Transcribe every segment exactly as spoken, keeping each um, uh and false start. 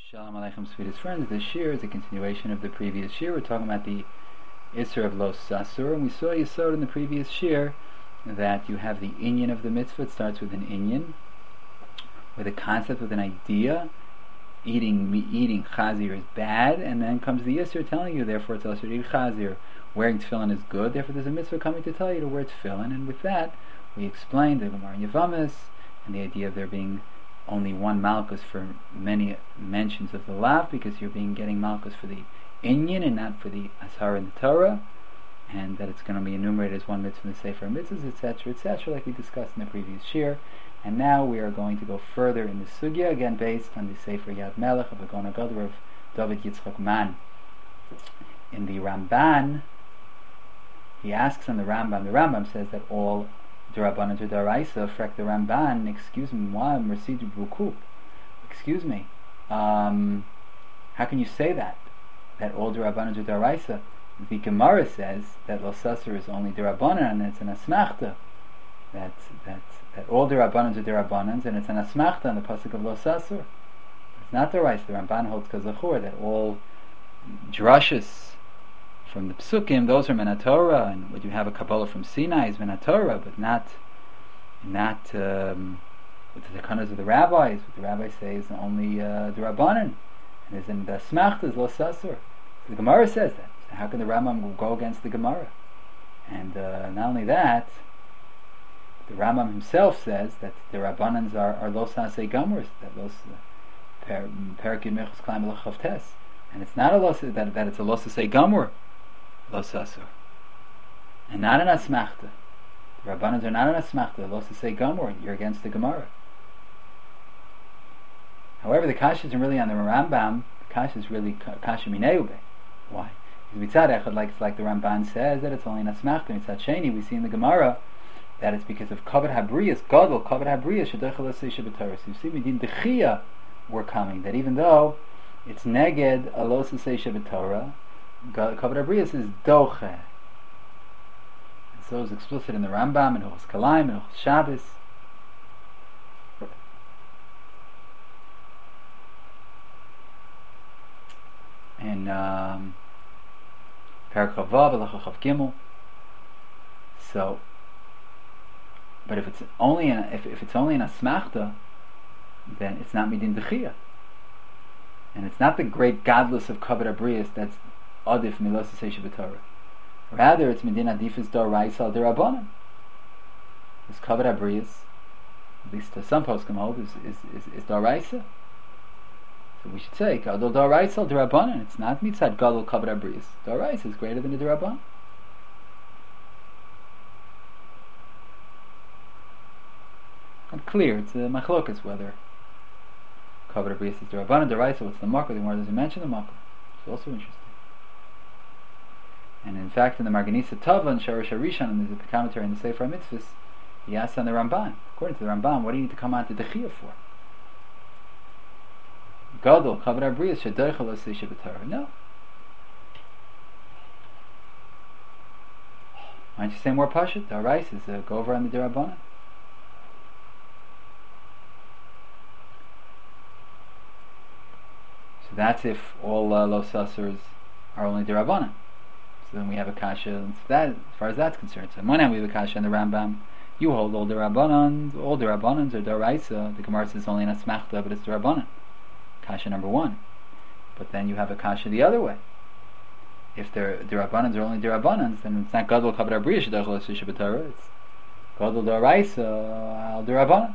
Shalom Aleichem, sweetest friends. This shir is a continuation of the previous shir. We're talking about the Isser of Lo Sasur, and we saw Yisod in the previous shir that you have the inyan of the mitzvah. It starts with an inyan, with a concept, with an idea. Eating eating chazir is bad, and then comes the Isser telling you, therefore it's also to eat chazir. Wearing tefillin is good, therefore there's a mitzvah coming to tell you to wear tefillin. And with that, we explained the Gemara Yavamis and the idea of there being only one malchus for many mentions of the lav, because you're being getting malchus for the inyan and not for the ashar in the Torah, and that it's going to be enumerated as one mitzvah in the Sefer Mitzvahs, etc., et cetera, like we discussed in the previous shir. And now we are going to go further in the sugya, again based on the Sefer Yad Melech of Agon HaGadol of David Yitzchak Man. In the Ramban, he asks on the Rambam, the Rambam says that all D'Rabbanan to D'Oraisa, frek the Ramban, excuse me, why Mersid Rukup? Excuse me, um, how can you say that? That all D'Rabbanan to D'Oraisa? The Gemara says that Lo Sasur is only D'Rabbanan, and it's an Asmachta. That, that, that all D'Rabbanan to D'Rabbanans, and it's an Asmachta on the pasuk of Lo Sasur. It's not D'Oraisa. The Ramban holds Kazachur that all drushes from the psukim, those are Menatorah, and what you have a Kabbalah from Sinai is Menatorah, but not not um, with the takanas of the rabbis. What the rabbis say is only uh, the Rabbanan, and is in the Smachta is Lo Sasur. So the Gemara says that. So how can the Rambam go against the Gemara? And uh, not only that, the Rambam himself says that the Rabbanans are, are Lo Sasei Gamors, that Los Perak Yud Mechus Klaim Elach Tes, and it's not a Lo that that it's a Lo Sasei Gamor. Lo Sasur, and not an Asmachta. The Rabbanans are not an Asmachta. Lo Sasei Gamor, you're against the Gemara. However, the Kasha isn't really on the Rambam. The Kasha is really Kasha Mineube. Why? Because Mitzad Echad, like, like the Ramban says, that it's only an Asmachta. Mitzad Sheni, we see in the Gemara that it's because of Kavod Habriyas, Gadol, Kavod Habriyas, Shadech Lo Sasei Shabbatorah. So you see, Midin Dechia were coming, that even though it's Neged a Lo Sasei Shabbatorah, Kavod Habriyas is Doche. And so it's explicit in the Rambam, in Hilchos Kalaim, in Hilchos Shabbos. In um, Perek Chavav, Halacha Chav Gimel. So, but if it's only in a, if, if it's only in a smachta, then it's not midin dechia, and it's not the great godless of Kavod Habriyas that's adif milos seish b'torah. Rather, it's midin adifis d'oraisa al d'Rabbanan. This Kavod Habriyas, at least to some poskim hold, is is is, is d'oraisa. So we should say gadol d'oraisa al d'Rabbanan. It's not mitzad gadol Kavod Habriyas. D'oraisa is greater than the d'Rabbanan. Not clear. It's a machlokas whether Kavod Habriyas is d'Rabbanan, d'oraisa. What's the marker? The Gemara doesn't mention the marker. It's also interesting. And in fact, in the Marganisa Tava and Sharash Harishan, and there's a commentary in the Sefer Mitzvahs, he asks on the Ramban, according to the Ramban, what do you need to come on to Dechia for? Gadol, Kavod Habriyas, Shadech Lo Sasei Shabbatorah. No. Why don't you say more Pashut? The Arais is uh, go over on the D'Rabbanan. So that's if all uh, Lo Sasurs are only D'Rabbanan. So then we have a kasha, and that, as far as that's concerned. So on one hand we have a kasha in the Rambam. You hold all the Rabbanans, all the Rabbanans are D'Oraisa. The Gemara says only an Asmachta, but it's the Rabbanan. Kasha number one. But then you have a kasha the other way. If the Rabbanans are only the Rabbanans, then it's not Gadol Kavod Habriyas Shadech Lo Sasei Shabbatorah. It's Gadol D'Oraisa al d'Rabbanan.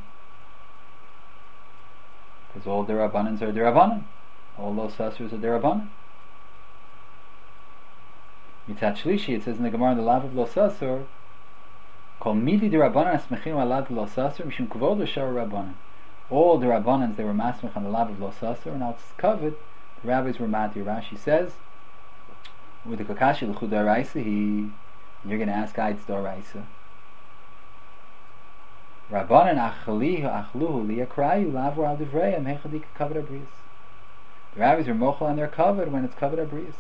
Because all the Rabbanans are the Rabbanan. All those Sasurs are the Rabbanan. Mitzat Shlishi, it says in the Gemara in the Lav of Lo Sasur, Kol midi de Rabbanan asmechim alav Lo Sasur mishum kavod l'shar Rabbanan. All the Rabbanans, they were masmech on the Lav of Lo Sasur, and now it's covered. The rabbis were mad. Rashi says, with the Kakashi l'chud d'oraisa, he, you're going to ask Aids d'oraisa. Rabbanan achlihu achluhu liyakrayu lavur al divrei mechadik Kavod Habriyas. The rabbis are mochel on their covered when it's Kavod Habriyas.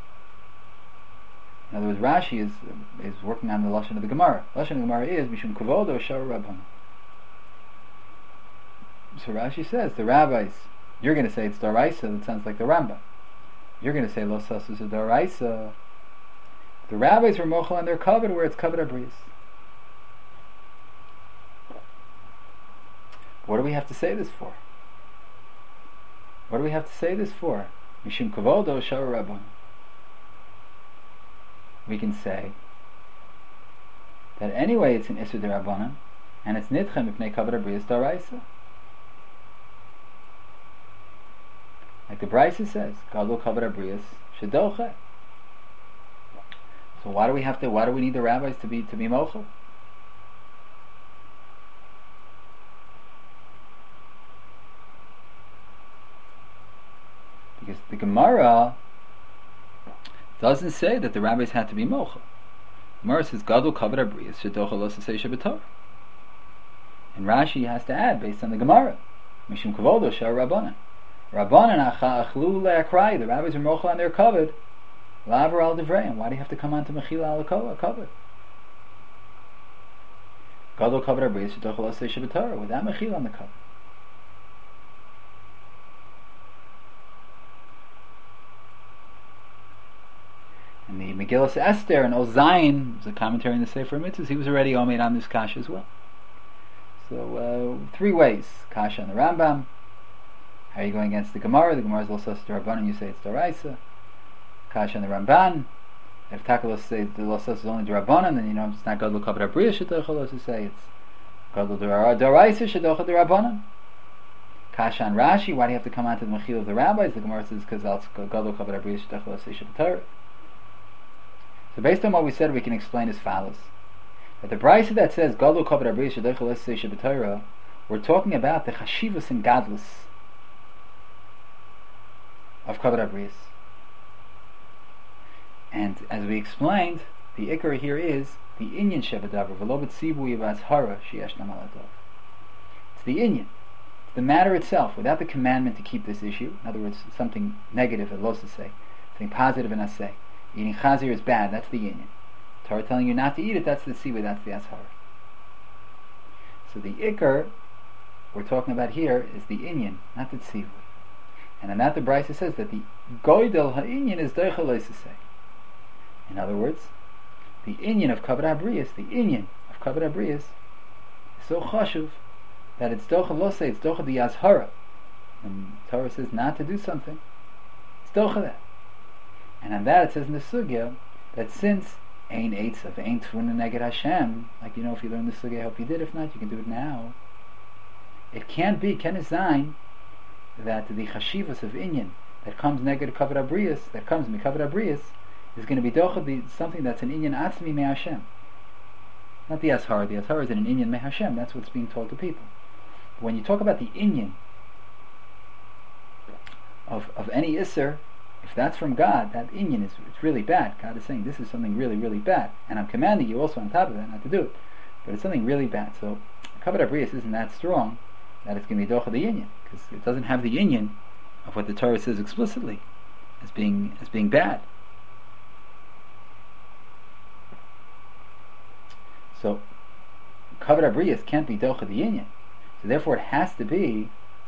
In other words, Rashi is is working on the lashon of the Gemara. The lashon of the Gemara is mishum kavodo shar Rabbanan. So Rashi says the rabbis You're going to say it's Doraisa, that sounds like the Rambam. You're going to say Lo Sasur is Doraisa. The rabbis were mochel on their covet where it's covet abrius. What do we have to say this for? What do we have to say this for? Mishum kavodo shar rabbon. We can say that anyway it's an Isur D'Rabbanan, and it's nitchem mipnei kavod abrius d'oraisa. Like the Brisa says, gadol kavod abrius shedocha. So why do we have to? Why do we need the rabbis to be to be mochel? Because the Gemara doesn't say that the rabbis had to be mochel. The Gemara says gadol kavod abrius shedocha lo sasei shebetorah. And Rashi has to add based on the Gemara, mishum kavodo shar rabbanan. Rabbanan achlu le'akrai. The rabbis are mochel on their kavod. Laver al devreim. Why do you have to come on to mechila al kavod? Gadol kavod abrius shedocha lo sasei shebetorah. Without mechila on the kavod. And the Megillas Esther and Ozayin, was a commentary in the Sefer Mitzvahs, he was already all made on this kasha as well. So, uh, three ways. Kasha on the Rambam. How are you going against the Gemara? The Gemara is Lo Sasur D'Rabbanan, you say it's D'Oraisa. Kasha on the Ramban. If Takalos say the Lo Sasur is only D'Rabbanan, then you know it's not Gadol Kavod Abrius Shedocha Lo Sasei, it's Gadol D'Oraisa Shedocha D'Rabbanan. Kasha on Rashi, why do you have to come on to the Mechil of the rabbis? The Gemara says because that's Gadol Kavod Abrius Shedocha Lo Sasei Shebetorah. So based on what we said, we can explain as follows. That the Brisa that says Gadol Kavod Abrius Shedocha Lo Sasei Shebetorah, we're talking about the Chashivus and Gadlus of Kavod Abrius. And as we explained, the Ikar here is the Inyan Shebadavar, V'lo b'tzibui v'azhara sheyesh nam aladov. It's the Inyan. It's the matter itself, without the commandment to keep this issue. In other words, something negative, a los say, something positive, and asay. Eating chazir is bad, that's the Inyan. Torah telling you not to eat it, that's the tzibui, that's the azhara. So the Ikar we're talking about here is the Inyan, not the tzibui. And in that the Brisa says that the goydel ha'inyan is doicha lo sasei. In other words, the Inyan of Kavod Abrius, the Inyan of Kavod Abrius, is so chashuv that it's docha lo say, it's docha the azhara. When Torah says not to do something, it's docha that. And on that it says in the sugya that since ein eitzav, ein tfuna neged Hashem, like you know, if you learn the sugya, I hope you did. If not, you can do it now. It can't be, can it sign that the chashivas of Inyan that comes neged Kavod Abrius, that comes mi Kavod Abrius, is going to be docha the something that's an Inyan atzmi me Hashem. Not the Azhar. The Azhar is an Inyan me Hashem. That's what's being told to people. But when you talk about the Inyan of of any Isser, if that's from God, that Inyan is it's really bad. God is saying this is something really, really bad, and I'm commanding you also on top of that not to do it. But it's something really bad. So Kavod Abrius isn't that strong that it's going to be docha the Inyan, because it doesn't have the Inyan of what the Torah says explicitly as being as being bad. So Kavod Abrius can't be docha the Inyan. So therefore it has to be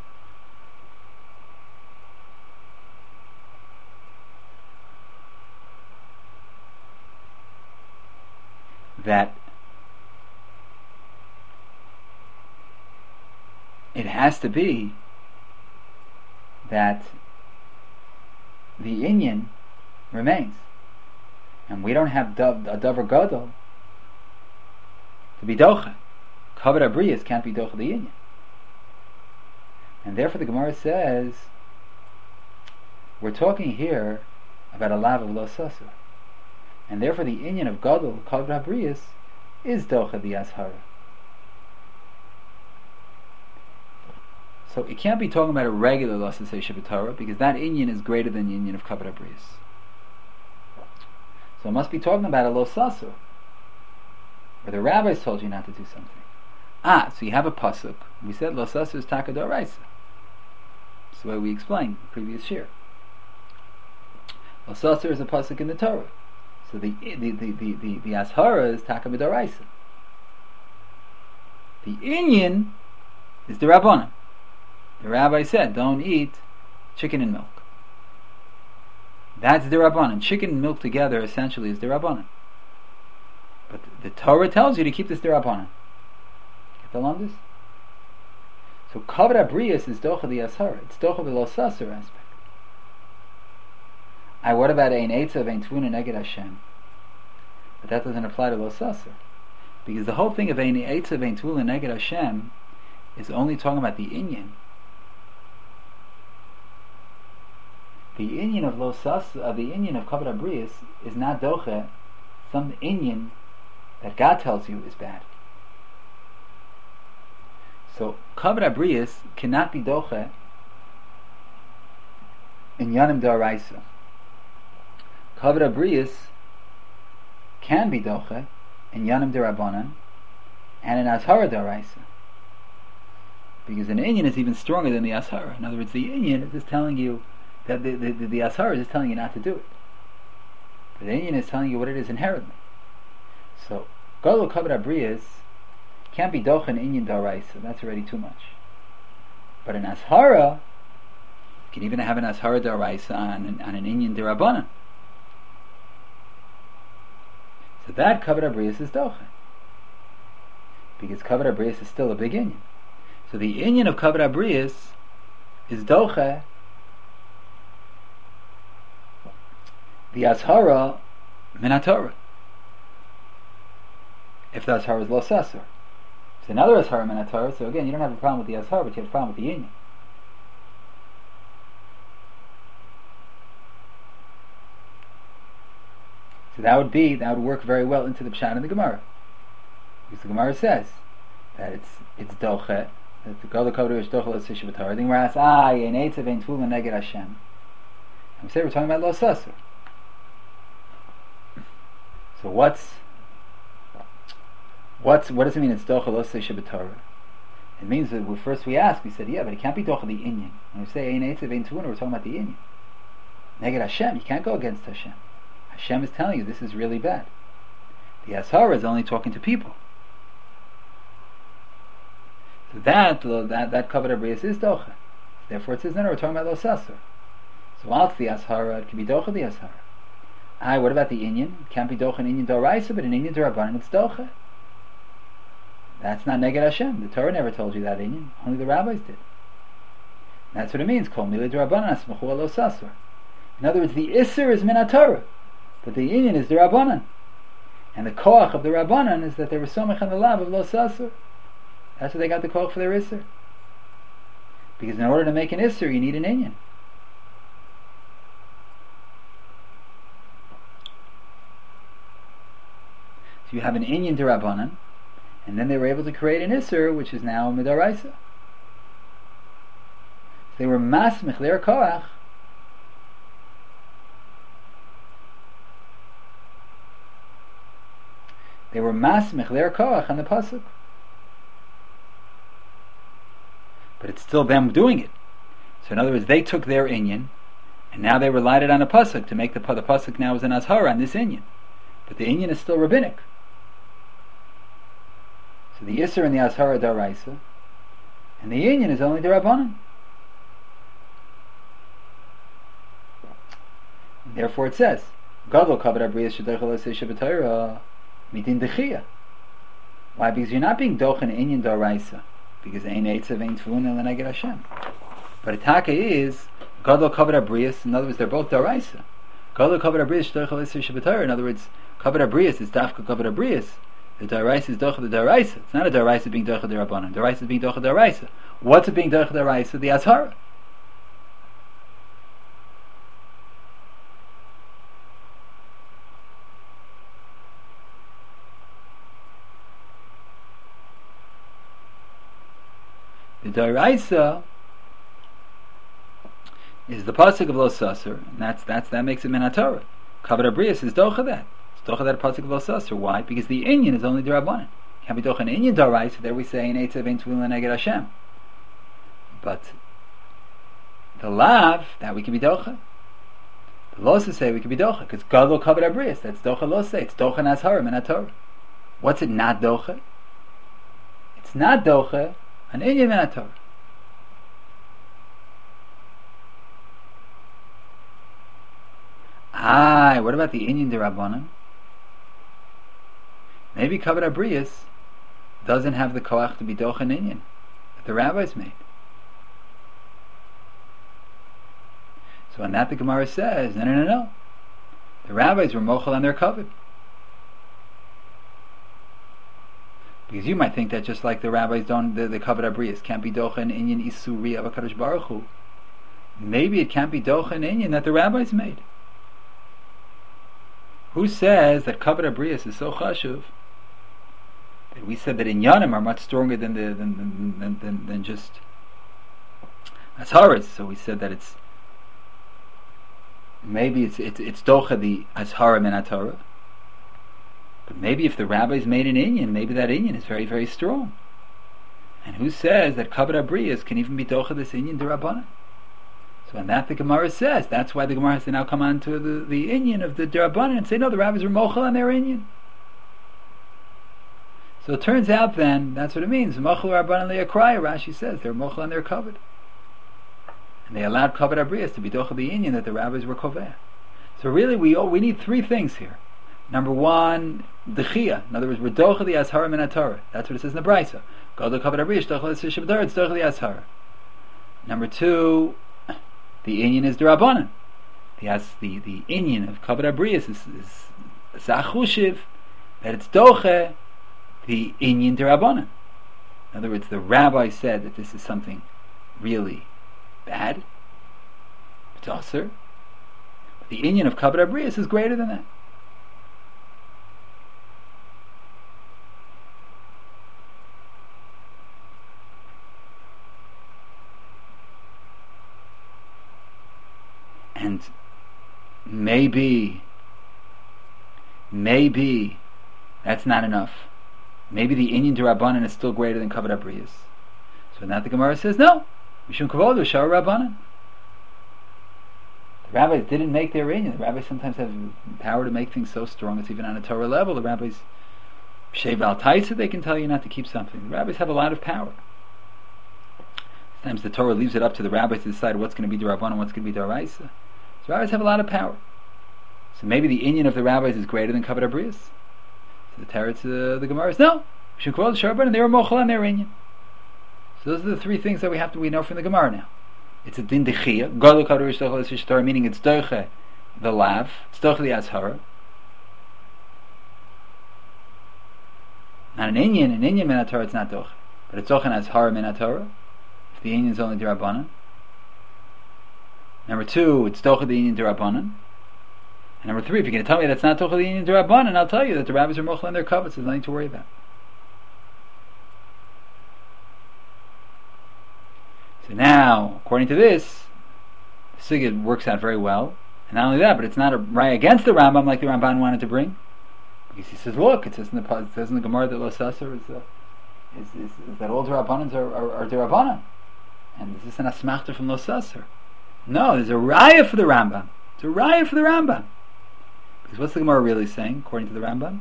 that it has to be that the Inyan remains, and we don't have dov, a davar gadol to be docha. Kavod Abrius can't be docha the Inyan, and therefore the Gemara says we're talking here about a lav of lo sasur, and therefore the Inyan of gadol Kavod Abrius is docha the azhara. So it can't be talking about a regular lo sasei shebetorah, because that Inyan is greater than the Inyan of Kavod Abrius. So it must be talking about a lo sasur, where the rabbis told you not to do something. Ah, so you have a pasuk. We said lo sasur is taka d'oraisa. That's the way we explained the previous year. Lo sasur is a pasuk in the Torah. So the the the the the, the azhara is taka b'doraisa. The Inyan is the Rabbanan. The rabbi said, don't eat chicken and milk. That's Dirabanan. Chicken and milk together essentially is Dirabanan. But the Torah tells you to keep this Dirabanan. Get the londis? So Kavod Abrius is Docha the Ashara. It's Docha the Lo Sasur aspect. I what about Ein Eitzav, Ein Tvuna Neged Hashem? But that doesn't apply to Lo Sasur. Because the whole thing of Ein Eitzav, Ein Tvuna Neged Hashem is only talking about the inyan. The inyan of Lo Sasur, of the inyan of Kavod Abrius is not Docha, some inyan that God tells you is bad. So Kavod Abrius cannot be Docha in Yanim D'Oraisa. Kavod Abrius can be Docha in Yanim D'Rabanan and in Ashara D'Oraisa. Because an inyan is even stronger than the Ashara. In other words, the inyan is just telling you that the, the, the, the Ashara is just telling you not to do it. But the inyan is telling you what it is inherently. So Gadol Kavod Abrius can't be Docha in inyan D'Oraisa. That's already too much. But in Ashara, you can even have an Ashara D'Oraisa on, on an inyan D'Rabanan. So that Kavod Abrius is Docha. Because Kavod Abrius is still a big inyan. So the inyan of Kavod Abrius is Docha the Ashara min HaTorah. If the Ashara is Lo Sasur. It's another Ashara min HaTorah, so again, you don't have a problem with the Ashara, but you have a problem with the inyan. So that would be, that would work very well into the Pshat in the Gemara. Because the Gemara says that it's it's Docha, that the Gadol Kavod Abrius Docha Lo Sasur B'Torah. Then we're asked, ah, Ein Eitzav, Ein Tvuna Neged Hashem. And we say we're talking about Lo Sasur. So what's what's what does it mean? It's Docha Lo Sasur B'Torah. It means that we, first we ask, we said, yeah, but it can't be Docha the inyan. When we say Ein Eitzav, Ein Tvuna, we're talking about the inyan. Neged Hashem, you can't go against Hashem. Hashem is telling you this is really bad. The Ashara is only talking to people. So that that that Kavod Abrius is Docha. Therefore it says, no, no, we're talking about Lo Sasur. So while it's the Ashara, it can be Docha the Ashara. Ah, what about the inyan? It can't be Docha in inyan D'Oraisa, but in inyan D'Rabanan it's Docha. That's not Neged Hashem. The Torah never told you that inyan. Only the rabbis did. And that's what it means. Kol Milei D'Rabanan Asmachu Lo Sasur. In other words, the Isser is Min HaTorah, but the inyan is the Rabbanan. And the koach of the Rabbanan is that they were somech on the love of Lo Sasur. That's what they got the koach for their Isser. Because in order to make an Isser, you need an inyan. So you have an inyan D'Rabanan, and then they were able to create an Isser, which is now a Midaraisa. So they were masmich their koach They were masmich their koach on the pasuk, but it's still them doing it. So in other words, they took their inyan, and now they relied it on a pasuk to make the the pasuk now is an azhara on this inyan, but the inyan is still rabbinic. So the Isser and the Ashara D'Oraisa, and the inyan is only the Rabbanan. Therefore it says, Gadol Kavod Abrius Sh'Docha Lo Sasur B'Torah Mitin Dechiyah. Why? Because you're not being Docha in inyan D'Oraisa, because Ein Eitzav, Ein Tvuna L'Neged Hashem. But Ataka is Gadol Kavod Abrius. In other words, they're both D'Oraisa. Gadol Kavod Abrius Sh'Docha Lo Sasur B'Torah. In other words, Kavod Abrius is Dafka Kavod Abrius. The D'Oraisa is Docha the D'Oraisa. It's not a D'Oraisa being Docha the Rabbanan. D'Oraisa is being Docha the D'Oraisa. What's it being Docha the D'Oraisa? The Ashara. The D'Oraisa is the pasuk of Lo Sasur, and that's that's that makes it Min HaTorah. Kavod Abrius is Docha that. Docha that pasuk of Lo Sasur. Why? Because the inyan is only the Rabbanan. Can't be Docha an inyan D'Oraisa. There we say Ein Eitzav, Ein Tvuna Neged Hashem. But the lav that we can be Docha. The Losa say we can be Docha because Gadol Kavod Abrius. That's Docha Losa. It's Docha Nazhara Min HaTorah. What's it not Docha? It's not Docha an inyan Min HaTorah. Ah, what about the inyan derabanan? Maybe Kavod Abrius doesn't have the koach to be dochen inyan that the rabbis made. So on that the Gemara says, no, no, no, no. The rabbis were mochel on their kavod. Because you might think that just like the rabbis don't, the, the Kavod Abrius can't be dochen inyan isuri of HaKadosh Baruch Hu. Maybe it can't be dochen inyan that the rabbis made. Who says that Kavod Abrius is so chashuv that we said that inyanim are much stronger than the than than, than, than, than just asharas? So we said that it's maybe it's it's it's docha the ashara min haTorah. But maybe if the rabbis made an inyan, maybe that inyan is very, very strong. And who says that Kavod Abrius can even be docha this inyan derabanan? So on that the Gemara says, that's why the Gemara has to now come on to the, the inyan of the derabanan and say, no, the rabbis were mochel on their inyan. So it turns out then, that's what it means. Mochel rabbanan le'akraya, Rashi says, they're mochel on their kavod. And they allowed Kavod Abrius to be docha the inyan that the rabbis were koveh. So really we oh, we need three things here. Number one, dechia. In other words, we're docha the ashara min haTorah. That's what it says in the Brisa. Go to Kavod Abrius, docha l'sishabdar, it's docha the ashara. Number two, the inyan is derabanan. The the the inyan of Kavod Abrius is is zachushiv that it's docha the inyan derabanan. In other words, the rabbi said that this is something really bad. It's asur. But the inyan of Kavod Abrius is greater than that. And maybe, maybe that's not enough. Maybe the inyan derabanan is still greater than Kavod Abrius. So now the Gemara says, no, mishum kavod u'shar rabbanan. The rabbis didn't make their inyan. The rabbis sometimes have power to make things so strong it's even on a Torah level. The rabbis, shev al taisa, they can tell you not to keep something. The rabbis have a lot of power. Sometimes the Torah leaves it up to the rabbis to decide what's going to be derabanan and what's going to be deraisa. So rabbis have a lot of power. So maybe the inyan of the rabbis is greater than Kavod Abrius. So the teretz uh, the Gemara is no. Shukvod Sharban, and they were mochel on their inyan. So those are the three things that we have to we know from the Gemara now. It's a din dechia, gadol Kavod Abrius dochel l'sishtar, meaning it's doche the lav, it's doche the ashara. Not an inyan, an inyan min haTorah it's not doche, but it's doche an ashara min haTorah. If the inyan is only derabanan. Number two, it's docha the inyan derabanan. And number three, if you're going to tell me that's not docha the inyan derabanan, I'll tell you that the rabbis are mochel on their kavod, so there's nothing to worry about. So now, according to this, the sugya works out very well. And not only that, but it's not a raya against the Rambam like the Ramban wanted to bring. Because he says, look, it says in the, it says in the Gemara that lo sasser is, uh, is, is, is that all derabanans are, are, are derabanan. And this is an asmachta from lo sasser. No, there's a raya for the Rambam. It's a raya for the Rambam. Because what's the Gemara really saying, according to the Rambam?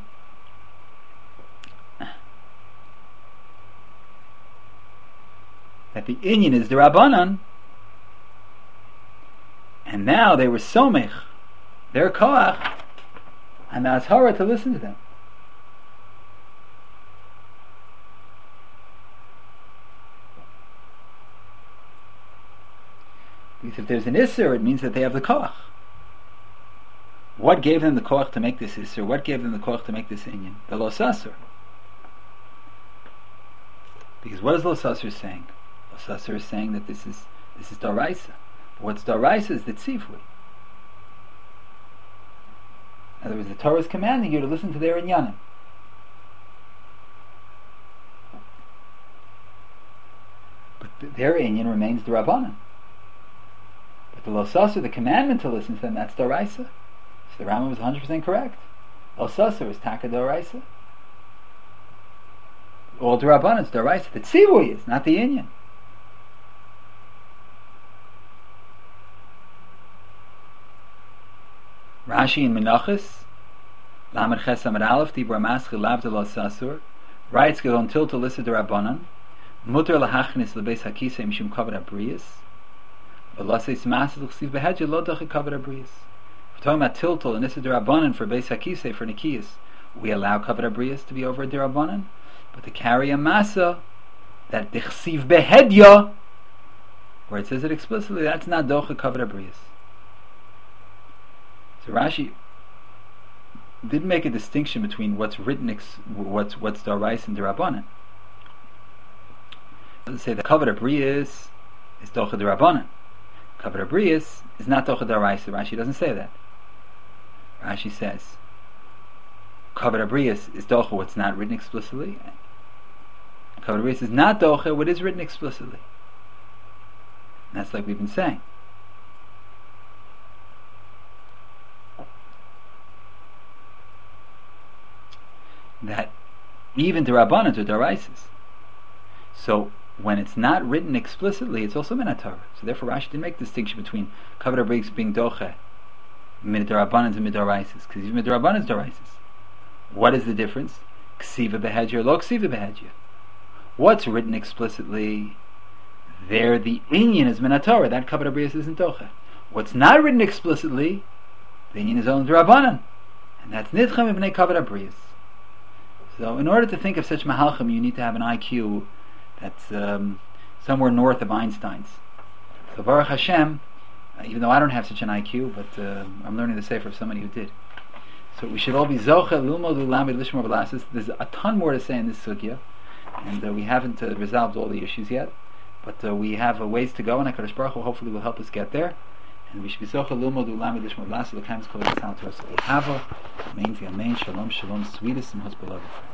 That the inyan is the Rabbanan, and now they were somech, their koach, and the ashara to listen to them. Because if there's an isser, it means that they have the koach. What gave them the koach to make this isser? What gave them the koach to make this inyan? The lo sasser. Because what is lo sasser saying? Lo sasser is saying that this is this is daraisa. But what's daraisa is the tzivui. In other words, the Torah is commanding you to listen to their inyanim. But their inyan remains derabanan. The lo sasser, the commandment to listen to them, that's daraisa. So the Rambam was one hundred percent correct. Lo sasser is taka daraisa. All derabanan is daraisa. The tzivui is, not the inyan. Rashi in Menachos, Lamed Ches Amud Aleph, Dibra Maschil Lav de lo sasser, writes until to listen to Rabbanan, Muter lahachnis lebeis hakisei mishum kavod abrius. If talking about tiltul and Issa Derabanan for Beis Hakisei, for Nikiyas, we allow Kavod Abrius to be over a Derabanan, but to carry a Masa, that Dichsiv Behedya, where it says it explicitly, that's not Docha Kavod Abrius. So Rashi didn't make a distinction between what's written, ex- what's what's Darais and Derabanan. It doesn't say that Kavod Abrius is Docha Derabanan. Kavod Abrius is not Docha Daraisa. Rashi doesn't say that. Rashi says Kavod Abrius is Docha what's not written explicitly. Kavod Abrius is not Docha what is written explicitly. And that's like we've been saying. That even Derabanan are Daraisas. So when it's not written explicitly, it's also Minatorah. So therefore Rashi didn't make the distinction between Kavod Abrius being Doche, Midarabanan and Midaraisas, because even Midarabanan is Daraisas. What is the difference? Ksiva Behedya, Lo Ksiva Behedya. What's written explicitly, there the inyan is Minatorah, that Kavod Abrius isn't Doche. What's not written explicitly, the inyan is only Derabanan, and that's Nidcham Ibnei Kavod Abrius. So in order to think of such Mahalchim, you need to have an I Q that's um, somewhere north of Einstein's. So Baruch Hashem, uh, even though I don't have such an I Q, but uh, I'm learning the Sefer of somebody who did. So we should all be Zocha, Lilmod, Ulamid, Lishmor, Belasis. There's a ton more to say in this sugya, and uh, we haven't uh, resolved all the issues yet, but uh, we have a ways to go, and HaKadosh Baruch Hu hopefully will help us get there. And we should be Zocha, Lilmod, Ulamid, Lishmor, Belasis. The Kaims Kol Yitzhak to us. Hava, Amen, Amen, Shalom, Shalom, sweetest and most beloved friends.